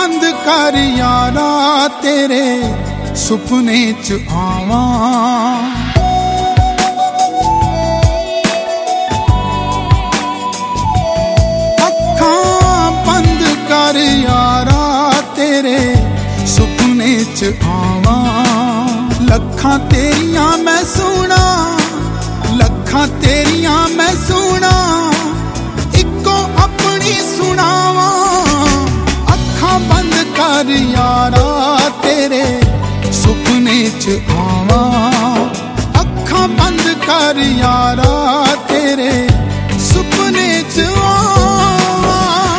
बंद कर यारा तेरे सुपने च आवां। अखां बंद कर यारा तेरे सुपने च आवां। लखां तेरियां मैं सुना, लखां तेरियां मैं सुना, इको अपनी सुनावा। अखां बंद कर यारा तेरे सुपने च आवां। अखां बंद कर यारा तेरे सुपने च आवां।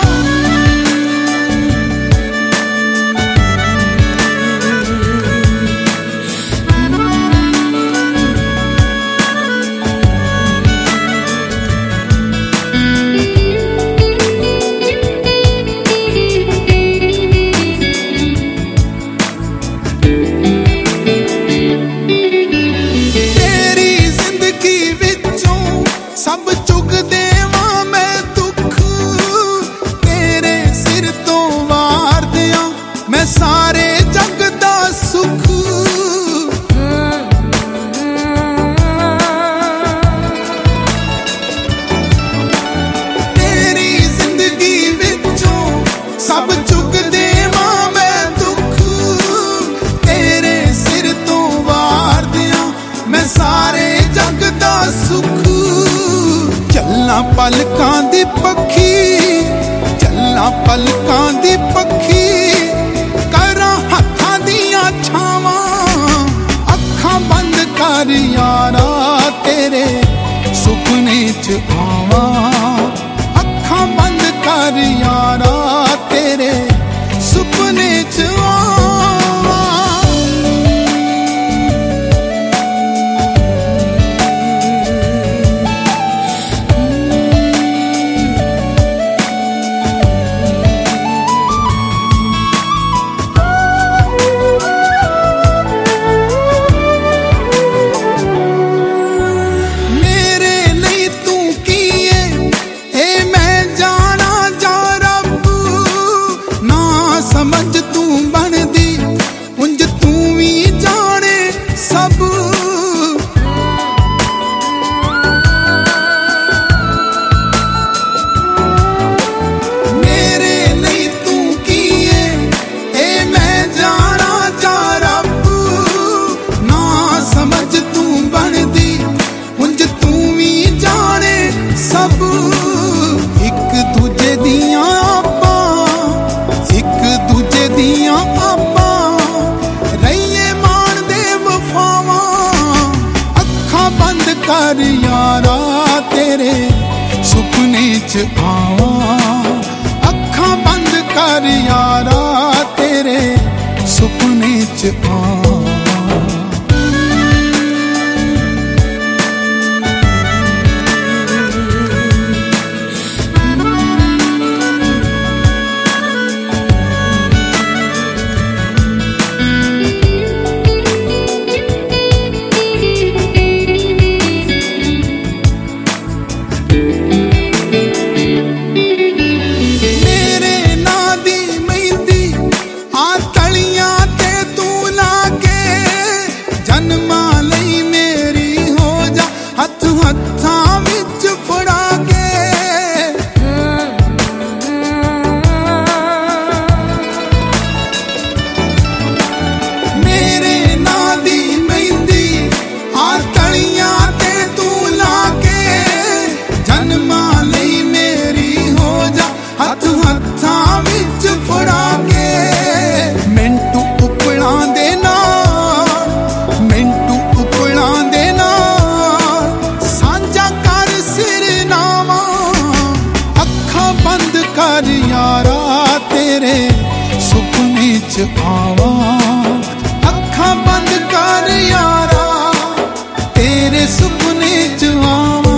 सब चुग देवां मैं दुख तेरे सिर तो वार दियां, मैं सारे जग दा सुख। तेरी जिंदगी विचों सब चुग देवां मैं दुख तेरे सिर तो वार दियां, मैं सारे जग दा सुख। चलना पलकां दी पखी, चलना पलकां दी पखी, करां हत्थां दियां छावां। अखां बंद कर यारा तेरे सुपने च आवां। अखां बंद कर यारा तेरे सुपने च आवां। समझ तू बनदी उंज तू भी जाने सब। मेरे लिए तू की है ए मैं जाना जा रब। ना समझ तू बनदी उंज तू भी जाने सब। एक दूजे दियां दियां आपां रहिए मान दे वफावां। अखां बंद कर यारा तेरे सुपने च आवां। अखां बंद कर यारा तेरे सुपने च आवां। कर यारा तेरे सुपने च आवां। अखां बंद कर यारा तेरे सुपने च आवां।